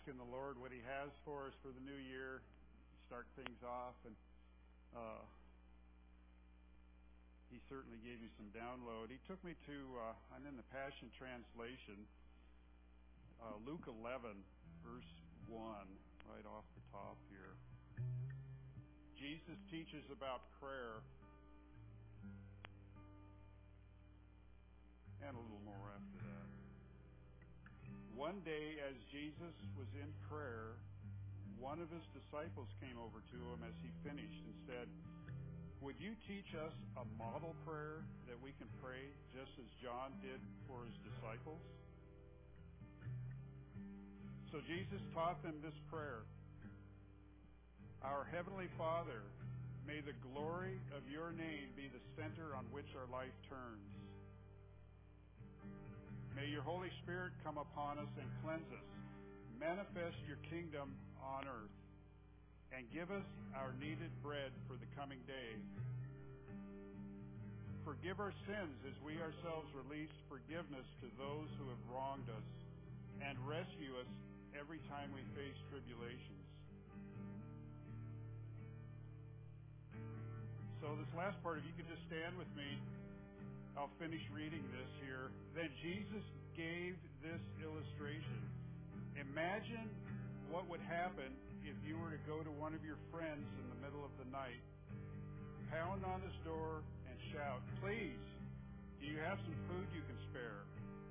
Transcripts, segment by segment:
asking the Lord what He has for us for the new year, start things off, and He certainly gave me some download. He took me to, I'm in the Passion Translation, Luke 11, verse 1, right off the top here. Jesus teaches about prayer, and a little more after that. One day, as Jesus was in prayer, one of His disciples came over to Him as He finished and said, "Would you teach us a model prayer that we can pray just as John did for his disciples?" So Jesus taught them this prayer. "Our Heavenly Father, may the glory of your name be the center on which our life turns. May your Holy Spirit come upon us and cleanse us. Manifest your kingdom on earth and give us our needed bread for the coming day. Forgive our sins as we ourselves release forgiveness to those who have wronged us, and rescue us every time we face tribulations." So this last part, if you could just stand with me, I'll finish reading this here. Then Jesus gave this illustration. Imagine what would happen if you were to go to one of your friends in the middle of the night, pound on his door, and shout, "Please, do you have some food you can spare?"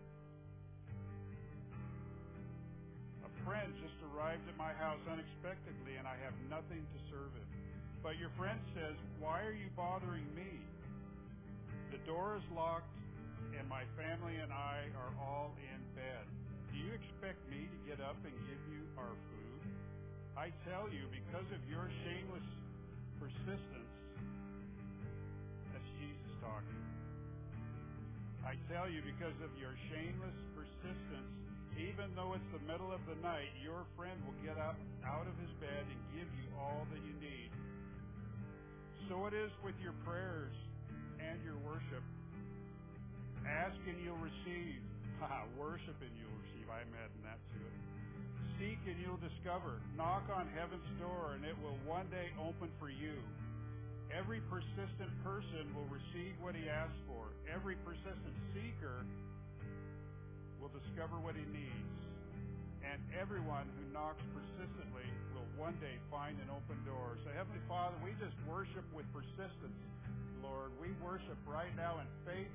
"A friend just arrived at my house unexpectedly, and I have nothing to serve him." But your friend says, "Why are you bothering me? The door is locked, and my family and I are all in bed. Do you expect me to get up and give you our food? I tell you, because of your shameless persistence," that's Jesus talking. "I tell you, because of your shameless persistence, even though it's the middle of the night, your friend will get up out of his bed and give you all that you need. So it is with your prayers and your worship. Ask and you'll receive." Worship and you'll receive. I'm adding that to it. "Seek and you'll discover. Knock on heaven's door and it will one day open for you. Every persistent person will receive what he asks for. Every persistent seeker will discover what he needs. And everyone who knocks persistently will one day find an open door." So Heavenly Father, we just worship with persistence, Lord. We worship right now in faith.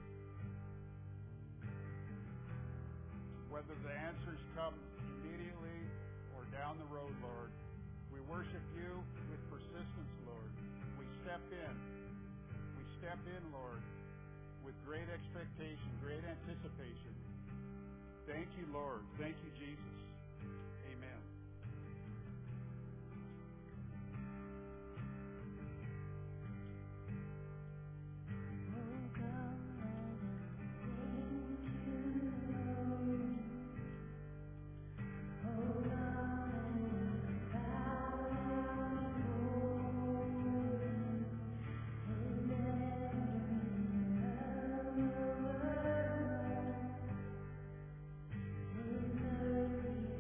Whether the answers come immediately or down the road, Lord, we worship you with persistence, Lord. We step in, Lord, with great expectation, great anticipation. Thank you, Lord. Thank you, Jesus. Amen. Amen.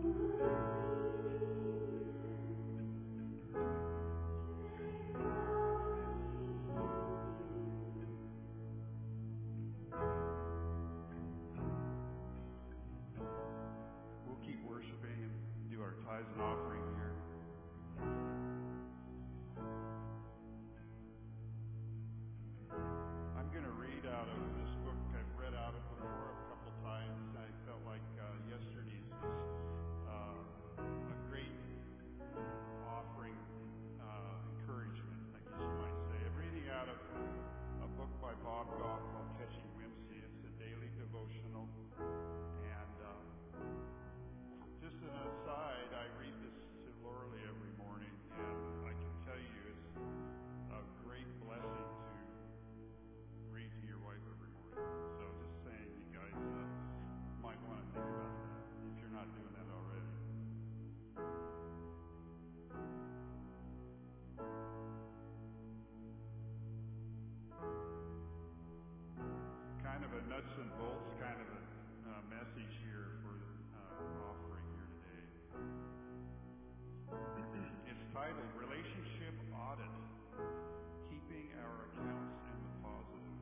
We'll keep worshiping and do our tithes and offering here. I'm going to read out of this book. I've read out of before a couple times. I felt like yesterday's was a great offering, encouragement, I guess you might say. I'm reading out of a book by Bob Goff called Catching Whimsy. It's a daily devotional. And just an aside, I read this to Lorelei every morning, and I can tell you it's a great blessing to read to your wife every morning. So just saying, you guys might want to think about that if you're not doing that already. Kind of a nuts and bolts kind of a message here for offering here today. It's titled Relationship Audit, Keeping Our Accounts in the Positive.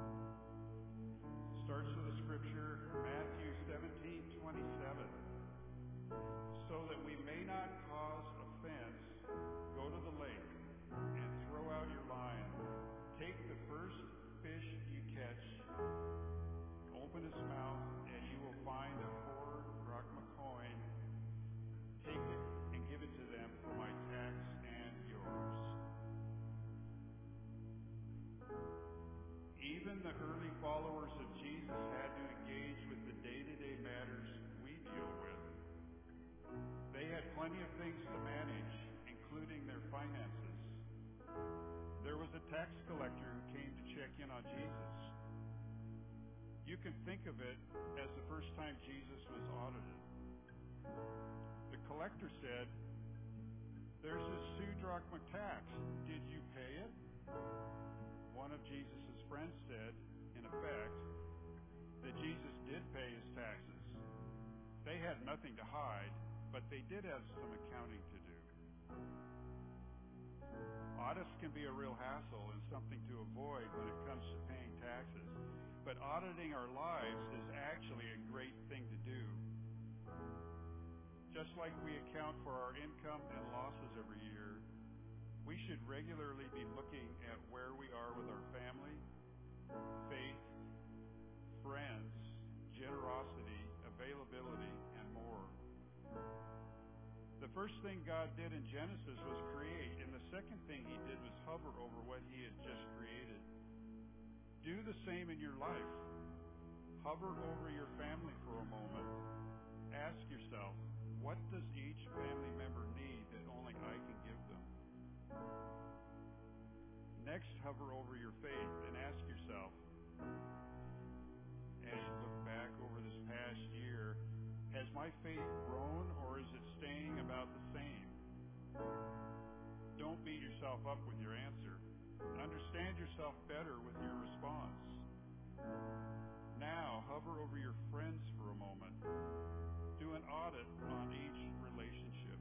Starts with a scripture, Matthew 17:27. So that we may not cause offense, go to the lake and throw out your line. Take the first fish you catch, open its mouth, and you will find a 4-drachma coin. Take it and give it to them for my tax and yours. Even the early followers of Jesus had to engage with the day-to-day matters we deal with. They had plenty of things to manage, including their finances. There was a tax collector who came to check in on Jesus. You can think of it as the first time Jesus was audited. The collector said, "There's this 2-drachma tax. Did you pay it?" One of Jesus' friends said, in effect, that Jesus did pay his taxes. They had nothing to hide, but they did have some accounting to do. Audits can be a real hassle and something to avoid when it comes to paying taxes. But auditing our lives is actually a great thing to do. Just like we account for our income and losses every year, we should regularly be looking at where we are with our family, faith, friends, generosity, availability, and more. The first thing God did in Genesis was create, and the second thing he did was hover over what he had just created. Do the same in your life. Hover over your family for a moment. Ask yourself, what does each family member need that only I can give them? Next, hover over your faith and ask yourself, as you look back over this past year, has my faith grown or is it staying about the same? Don't beat yourself up with your answer. Understand yourself better with your response. Now, hover over your friends for a moment. Do an audit on each relationship.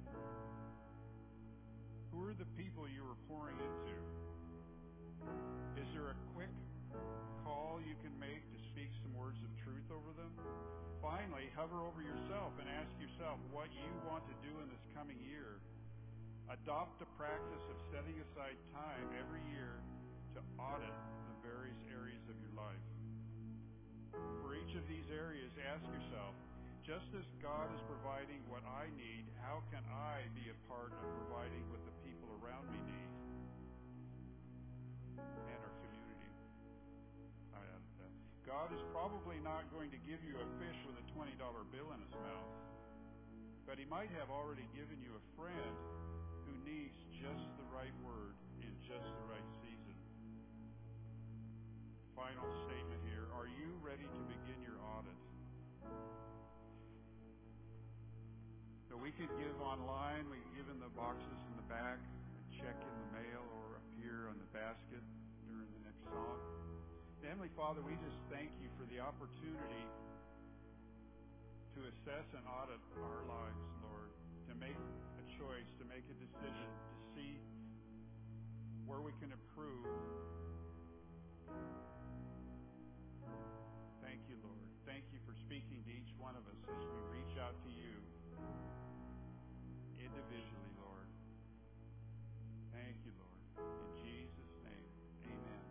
Who are the people you are pouring into? Is there a quick call you can make to speak some words of truth over them? Finally, hover over yourself and ask yourself what you want to do in this coming year. Adopt a practice of setting aside time every year to audit the various areas of your life. For each of these areas, ask yourself, just as God is providing what I need, how can I be a part of providing what the people around me need? And our community. I added that. God is probably not going to give you a fish with a $20 bill in his mouth, but he might have already given you a friend who needs just the right word in just the right season. Final statement here. Are you ready to begin your audit? So we could give online, we can give in the boxes in the back, check in the mail, or up here on the basket during the next song. Heavenly Father, we just thank you for the opportunity to assess and audit our lives, Lord, to make a choice, to make a decision, to see where we can improve. Thank you, Lord. Thank you for speaking to each one of us as we reach out to you individually, Lord. Thank you, Lord. In Jesus' name, amen.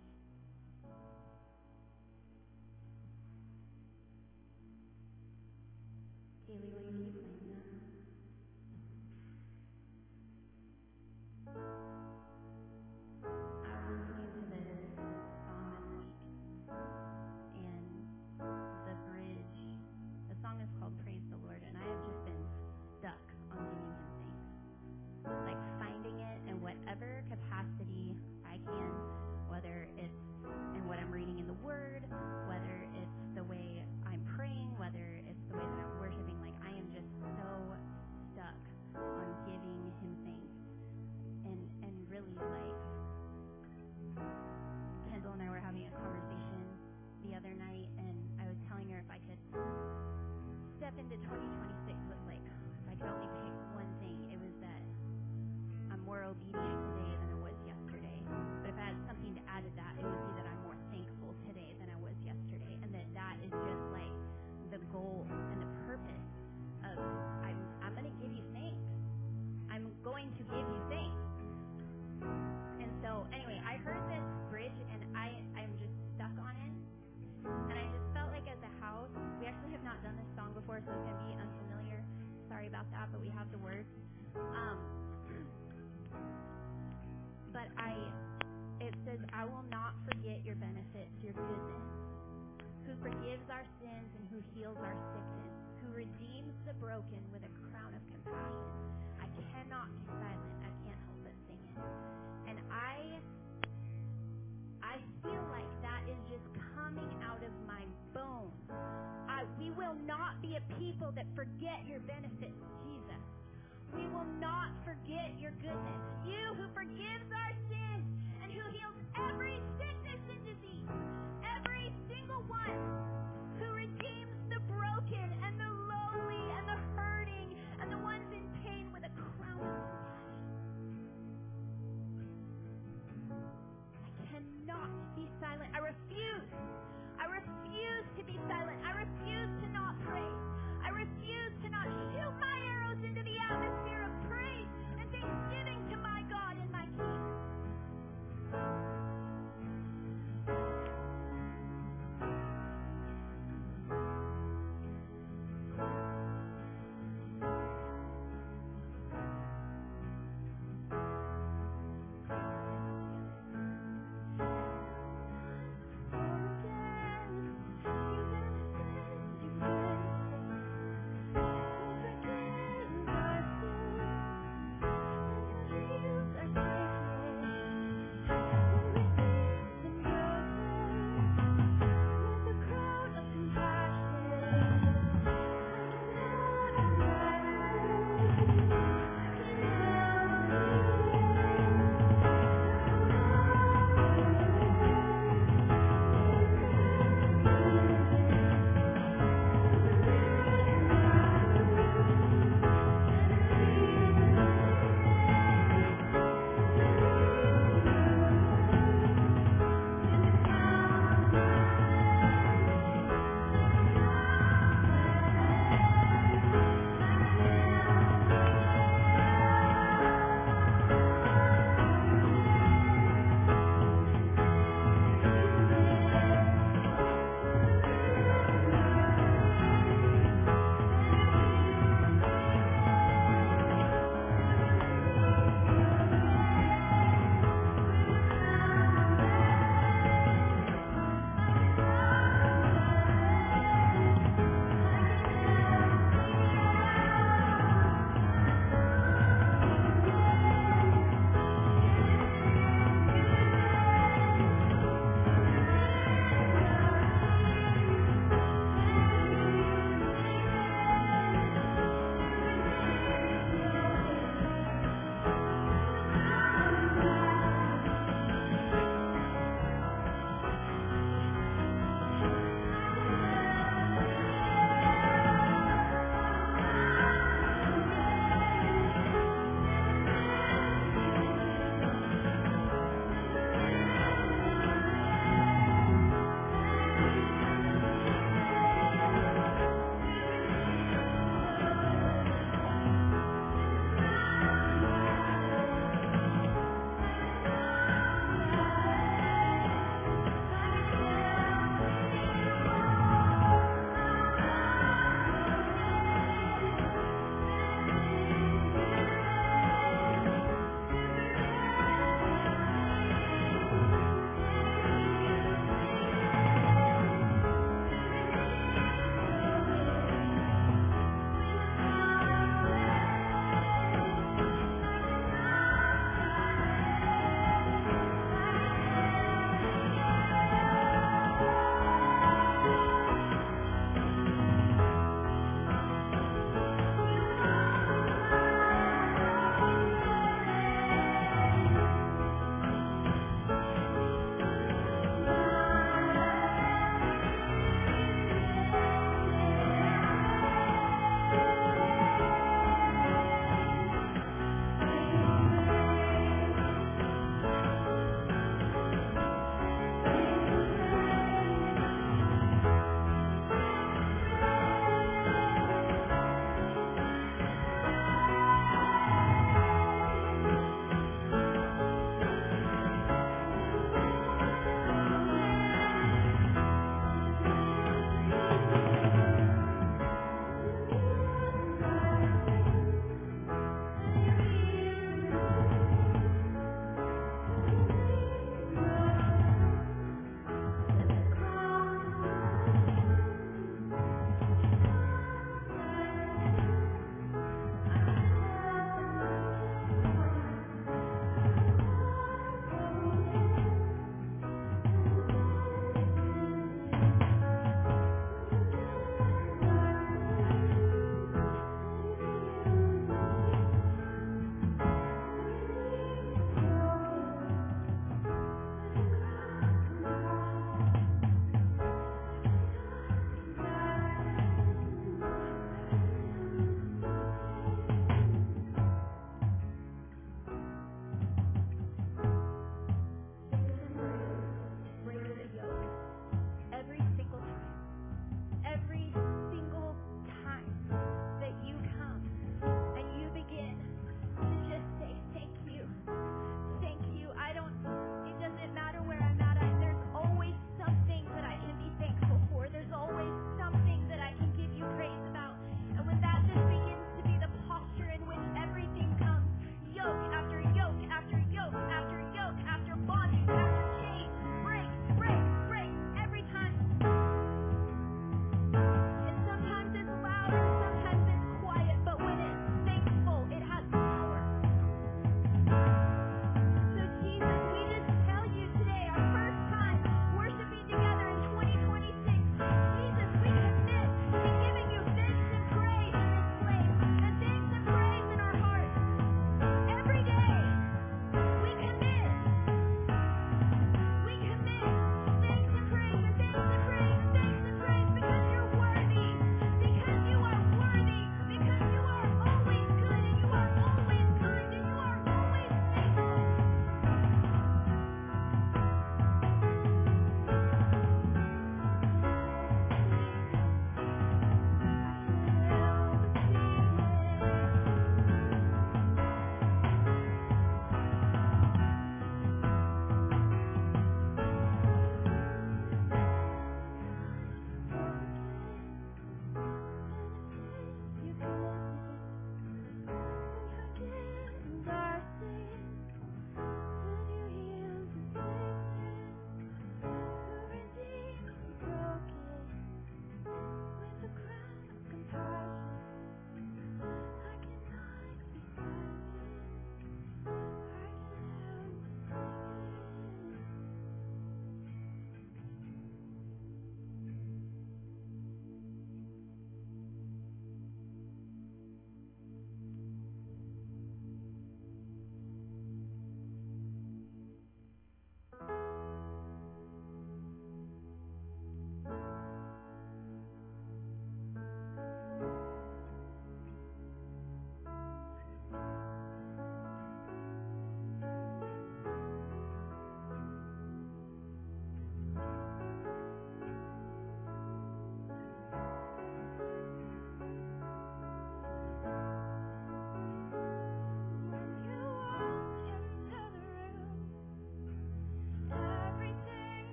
Kaylee, will you keep playing that? I was listening to this song this week, and the bridge, the song is called Praise the Lord, and I have just been stuck on giving him thanks. Like finding it in whatever capacity I can, whether it's in what I'm reading in the Word, whether it's the way I'm praying, whether it's the way that I'm worshiping. Like I am just so stuck on giving him thanks. And really, like, Kendall and I were having a conversation the other night, and I was telling her if I could step into 2026 with, like, if I could only pick one thing, it was that I'm more obedient today than I was yesterday. But if I had something to add to that, it would be that I'm more thankful today than I was yesterday, and that is just, like, the goal and the purpose of I'm going to give you thanks. I'm going to give you thanks. And so, anyway, I heard this bridge, and I'm just stuck on it. And I just felt like as a house, we actually have not done this song before, so it's going to be unfamiliar. Sorry about that, but we have the words. But it says, I will not forget your benefits, your goodness, who forgives our sins and who heals our sickness, who redeems the broken with a crown of compassion. I cannot be silent. I can't help but sing it. And I feel like that is just coming out of my bones. We will not be a people that forget your benefits, Jesus. We will not forget your goodness. You who forgives our sins and who heals every sickness and disease, every single one, who redeems the broken and the lowly and the hurting and the ones in pain with a crown of cannot be silent. I refuse to be silent. I refuse to not pray. I refuse to not shoot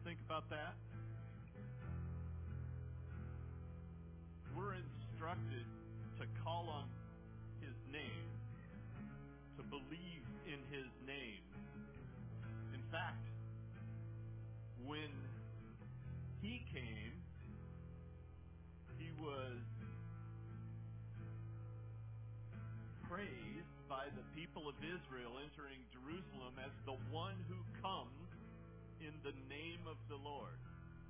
think about that? We're instructed to call on His name, to believe in His name. In fact, when He came, He was praised by the people of Israel entering Jerusalem as the one who comes in the name of the Lord.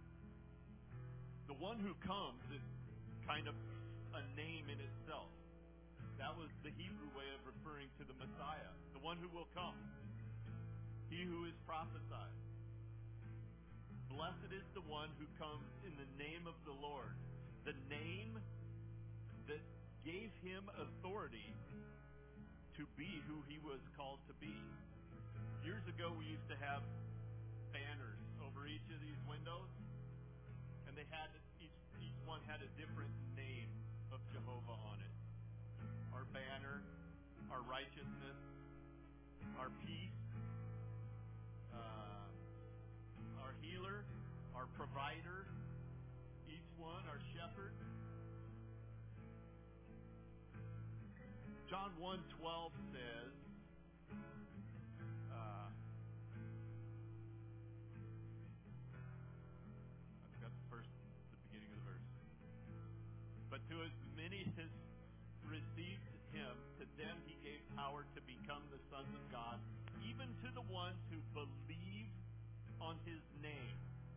The one who comes is kind of a name in itself. That was the Hebrew way of referring to the Messiah, the one who will come, he who is prophesied. Blessed is the one who comes in the name of the Lord, the name that gave him authority to be who he was called to be. Years ago, we used to have banners over each of these windows, and they had each one had a different name of Jehovah on it. Our banner, our righteousness, our peace, our healer, our provider, each one, our shepherd. John 1:12 says, I forgot the beginning of the verse. But to as many as received him, to them he gave power to become the sons of God, even to the ones who believe on his name.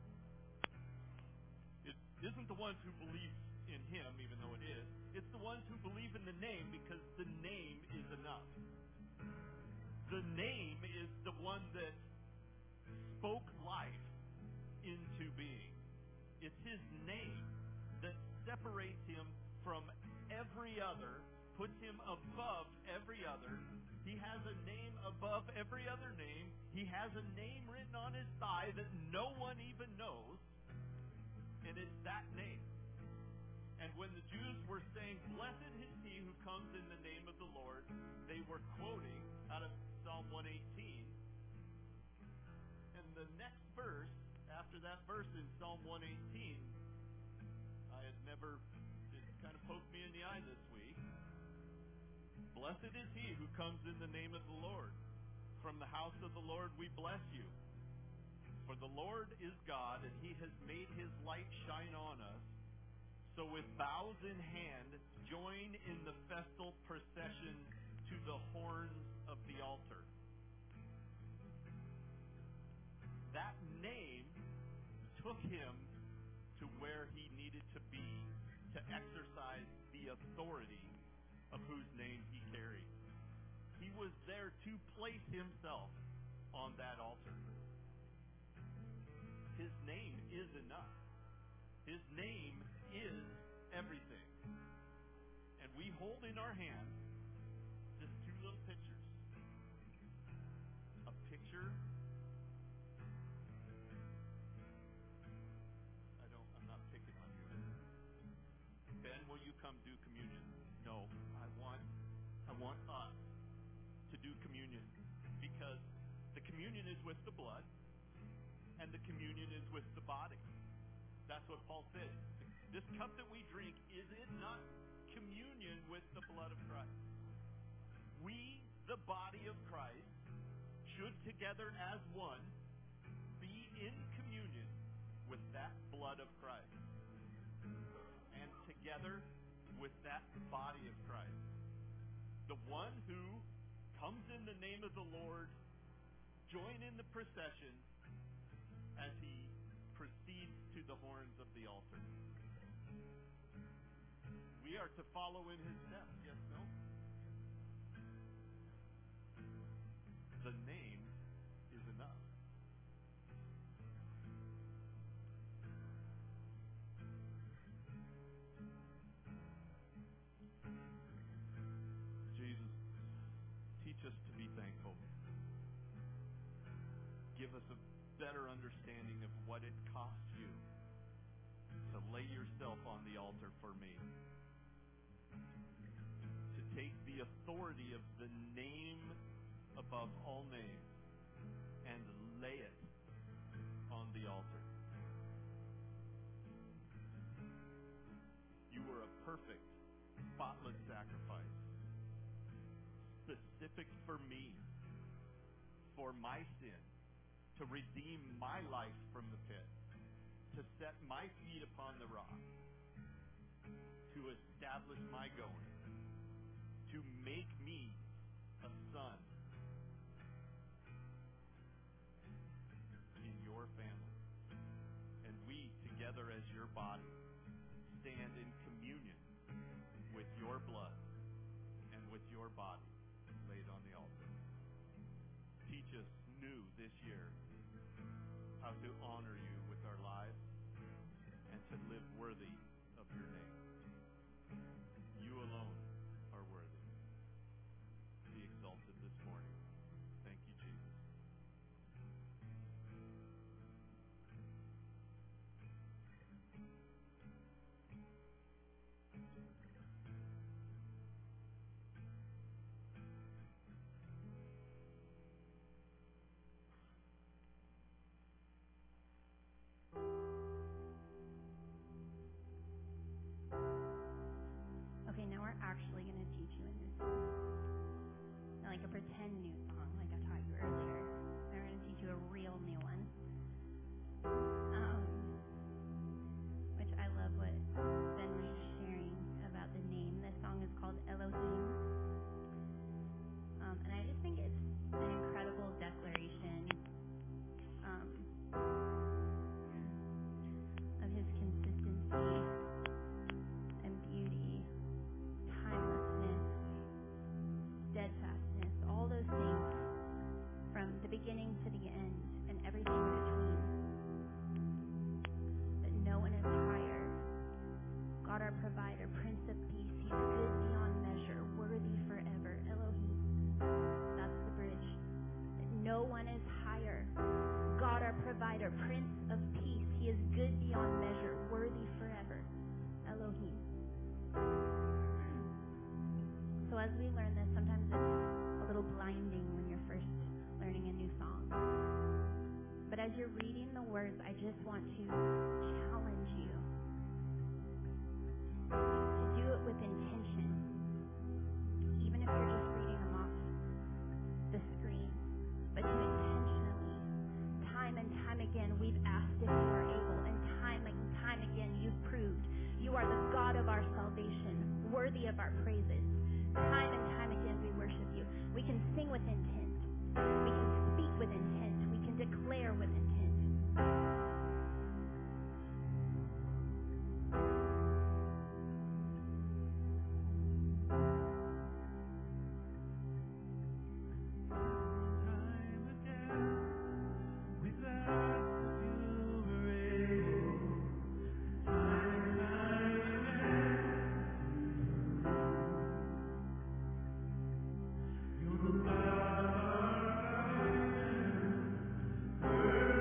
It isn't the ones who believe in him, even though it is. It's the ones who believe in the name, because the name is enough. The name is the one that spoke life into being. It's his name that separates him from every other, puts him above every other. He has a name above every other name. He has a name written on his thigh that no one even knows, and it's that name. And when the Jews were saying, "Blessed is he who comes in the name of the Lord," they were quoting out of Psalm 118. And the next verse, after that verse in Psalm 118, it kind of poked me in the eye this week. Blessed is he who comes in the name of the Lord. From the house of the Lord we bless you. For the Lord is God, and he has made his light shine on us. So with bows in hand, join in the festal procession to the horns of the altar. That name took him to where he needed to be to exercise the authority of whose name he carried. He was there to place himself on that altar. His name is enough. His name is everything. And we hold in our hands just two little pictures. A picture. I'm not picking on you. Ben, will you come do communion? No, I want us to do communion, because the communion is with the blood and the communion is with the body. That's what Paul said. This cup that we drink, is it not communion with the blood of Christ? We, the body of Christ, should together as one be in communion with that blood of Christ, and together with that body of Christ. The one who comes in the name of the Lord, join in the procession as he proceeds to the horns of the altar. We are to follow in his steps, yes, no? The name is enough. Jesus, teach us to be thankful. Give us a better understanding of what it cost you to lay yourself on the altar for me. To take the authority of the name above all names and lay it on the altar. perfect, spotless sacrifice, specific for me, for my sin, to redeem my life from the pit, to set my feet upon the rock, to establish my going, to make me a son in your family. And we, together as your body, stand in communion with your blood and with your body laid on the altar. Teach us new this year how to honor you with our lives and to live worthy of your name. You alone are worthy. Be exalted this morning. Thank you, Jesus. Okay, now we're actually going to teach you a new song. Not like a pretend new song like I taught you earlier. We're going to teach you a real new one. Which I love what Ben was just sharing about the name. This song is called Elohim. And I just think it's an incredible declaration of his consistency and beauty, timelessness, steadfastness, all those things from the beginning to the end and everything in between. That no one is higher. God our provider, Prince of Peace, he's good beyond measure, worthy forever. Elohim. That's the bridge. That no one is higher. God our provider, Prince of Peace, he is good beyond measure, worthy forever. Elohim. So as we learn this, sometimes it's a little blinding when you're first learning a new song. But as you're reading the words, I just want to challenge you to do it with intention. Even if you're just reading them off the screen. But to intentionally, time and time again, we've asked if you are able. And time again, you've proved you are the God of our salvation, worthy of our praises. Time and time again, we worship you. We can sing with intent. We can speak with intent. We can declare with intent. You're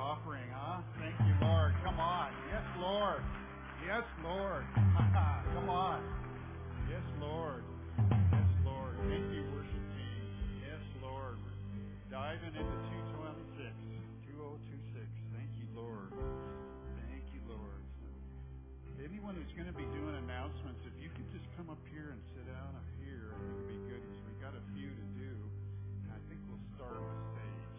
offering, huh? Thank you, Lord. Come on. Yes, Lord. Yes, Lord. Come on. Yes, Lord. Yes, Lord. Thank you, worship team. Yes, Lord. We're diving into 2026. Thank you, Lord. Thank you, Lord. Anyone who's going to be doing announcements, if you could just come up here and sit down up here, I think it'd be good because we've got a few to do. I think we'll start with Sage.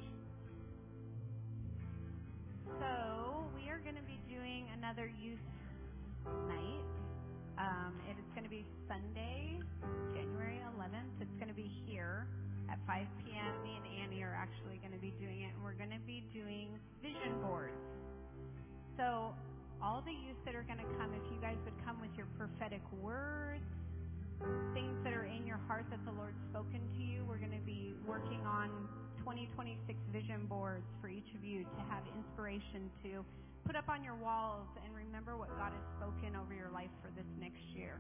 So we are going to be doing another youth night. It is going to be Sunday, January 11th. It's going to be here at 5 p.m. Me and Annie are actually going to be doing it, and we're going to be doing vision boards. So all the youth that are going to come, if you guys would come with your prophetic words, things that are in your heart that the Lord's spoken to you, we're going to be working on 2026 vision boards for each of you to have inspiration to put up on your walls and remember what God has spoken over your life for this next year.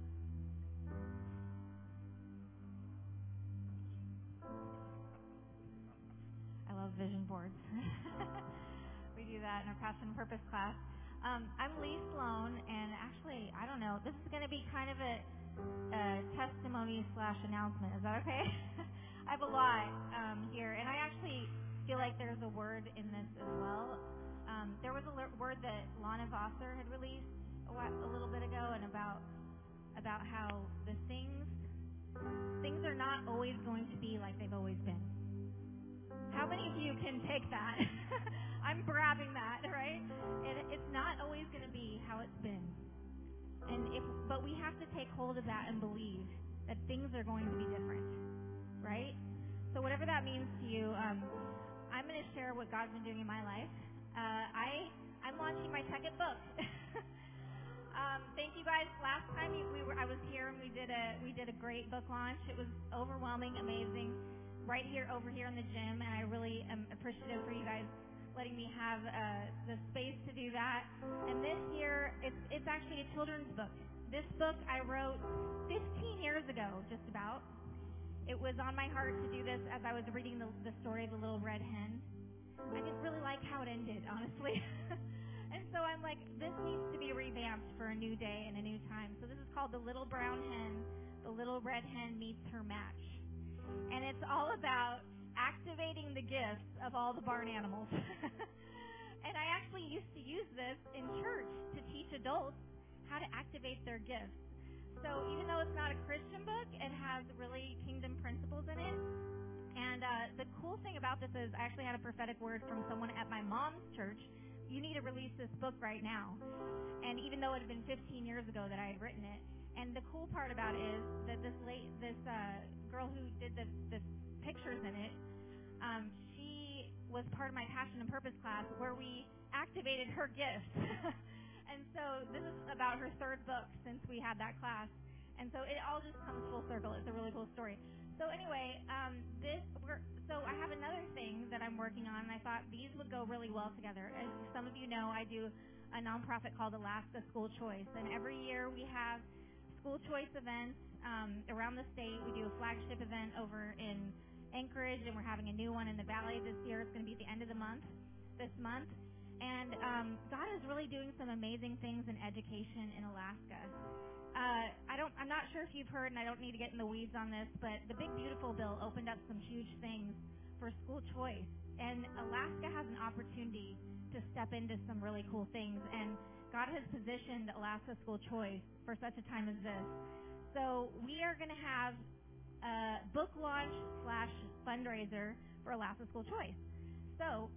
I love vision boards. We do that in our Passion and Purpose class. I'm Lee Sloan, and actually, I don't know, this is going to be kind of a testimony/announcement. Is that okay? I have a lot here, and I actually feel like there's a word in this as well. There was a word that Lana Vosser had released a little bit ago, and about how the things are not always going to be like they've always been. How many of you can take that? I'm grabbing that, right? It's not always going to be how it's been. But we have to take hold of that and believe that things are going to be different, right? So whatever that means to you, I'm going to share what God's been doing in my life. I'm launching my second book. Thank you guys. Last time I was here and we did a great book launch. It was overwhelming, amazing. Right here, over here in the gym, and I really am appreciative for you guys letting me have the space to do that. And this year, it's actually a children's book. This book I wrote 15 years ago, just about. It was on my heart to do this as I was reading the story of the little red hen. I didn't really like how it ended, honestly. And so I'm like, this needs to be revamped for a new day and a new time. So this is called The Little Brown Hen. The Little Red Hen Meets Her Match. And it's all about activating the gifts of all the barn animals. And I actually used to use this in church to teach adults how to activate their gifts. So even though it's not a Christian book, it has really kingdom principles in it. And the cool thing about this is I actually had a prophetic word from someone at my mom's church. You need to release this book right now. And even though it had been 15 years ago that I had written it, and the cool part about it is that this girl who did the pictures in it, she was part of my Passion and Purpose class where we activated her gifts. And so this is about her third book since we had that class. And so it all just comes full circle. It's a really cool story. So anyway, so I have another thing that I'm working on, and I thought these would go really well together. As some of you know, I do a nonprofit called Alaska School Choice, and every year we have school choice events around the state. We do a flagship event over in Anchorage, and we're having a new one in the Valley this year. It's going to be at the end of the month, this month. And God is really doing some amazing things in education in Alaska. I'm not sure if you've heard, and I don't need to get in the weeds on this, but the Big Beautiful Bill opened up some huge things for school choice. And Alaska has an opportunity to step into some really cool things. And God has positioned Alaska School Choice for such a time as this. So we are going to have a book launch / fundraiser for Alaska School Choice. So,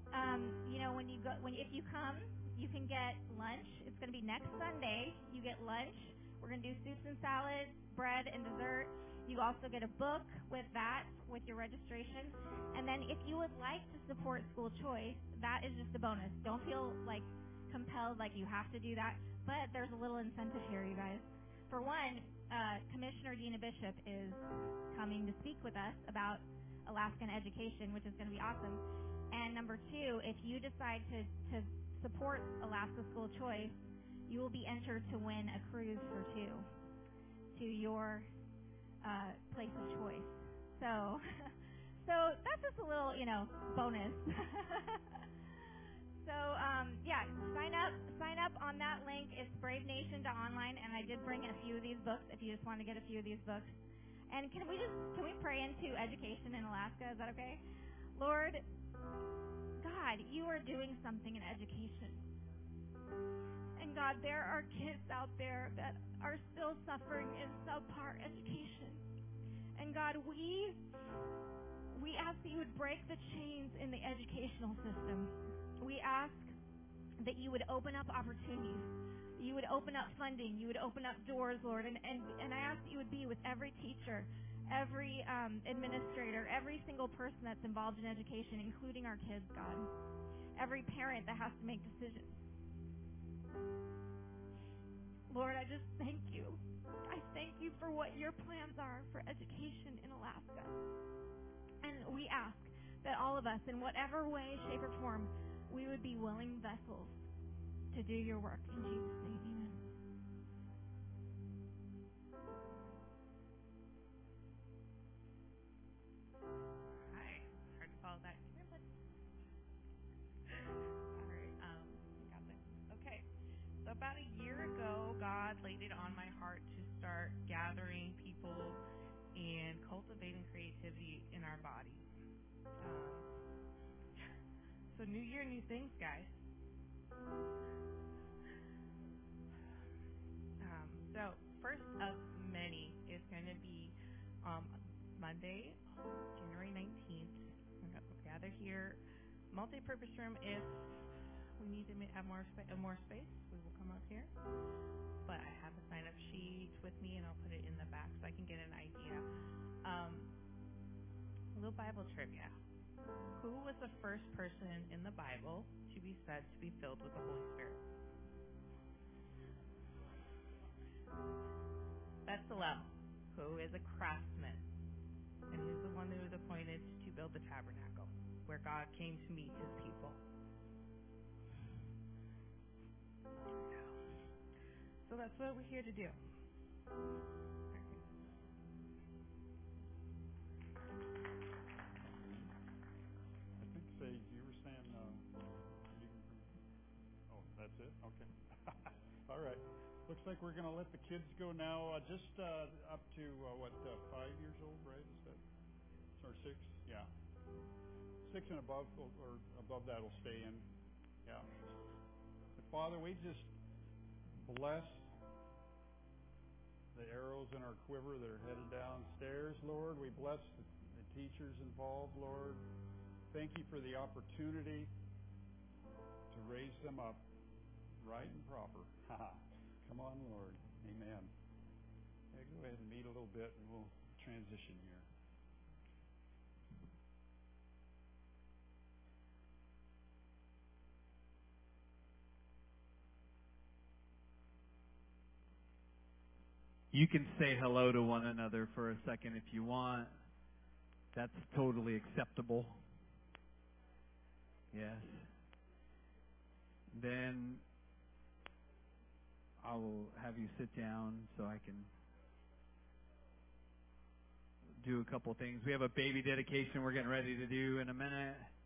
if you come, you can get lunch. It's going to be next Sunday. You get lunch. We're going to do soups and salads, bread and dessert. You also get a book with that, with your registration. And then if you would like to support School Choice, that is just a bonus. Don't feel like compelled like you have to do that, but there's a little incentive here, you guys. For one, Commissioner Dina Bishop is coming to speak with us about Alaskan education, which is going to be awesome. And number two, if you decide to support Alaska School Choice, you will be entered to win a cruise for two to your place of choice. So that's just a little, bonus. So, sign up on that link. It's bravenation.online, and I did bring a few of these books if you just want to get a few of these books. And can we pray into education in Alaska? Is that okay? Lord, God, you are doing something in education. And God, there are kids out there that are still suffering in subpar education. And God, we ask that you would break the chains in the educational system. We ask that you would open up opportunities. You would open up funding. You would open up doors, Lord. And I ask that you would be with every teacher, every administrator, every single person that's involved in education, including our kids, God. Every parent that has to make decisions. Lord, I just thank you. I thank you for what your plans are for education in Alaska. And we ask that all of us, in whatever way, shape, or form, we would be willing vessels to do your work. In Jesus' name, amen. Hi. Hard to follow that. All right. Got this. Okay. So about a year ago, God laid it on my heart to start gathering people and cultivating creativity in our bodies. So new year, new things, guys. So first of many is going to be Monday, January 19th. We're going to gather here, multi-purpose room. If we need to have more space, we will come out here. But I have a sign-up sheet with me, and I'll put it in the back so I can get an idea. A little Bible trivia. Who was the first person in the Bible to be said to be filled with the Holy Spirit? Bezalel, who is a craftsman, and he's the one who was appointed to build the tabernacle, where God came to meet his people. So that's what we're here to do. You were saying, that's it? Okay. All right. Looks like we're going to let the kids go now, just up to, 5 years old, right? Is that, or 6? Yeah. 6 and above, or above that will stay in. Yeah. But Father, we just bless the arrows in our quiver that are headed downstairs, Lord. We bless the teachers involved, Lord. Thank you for the opportunity to raise them up right and proper. Come on, Lord. Amen. Yeah, go ahead and meet a little bit, and we'll transition here. You can say hello to one another for a second if you want. That's totally acceptable. Yes. Then I will have you sit down so I can do a couple things. We have a baby dedication we're getting ready to do in a minute.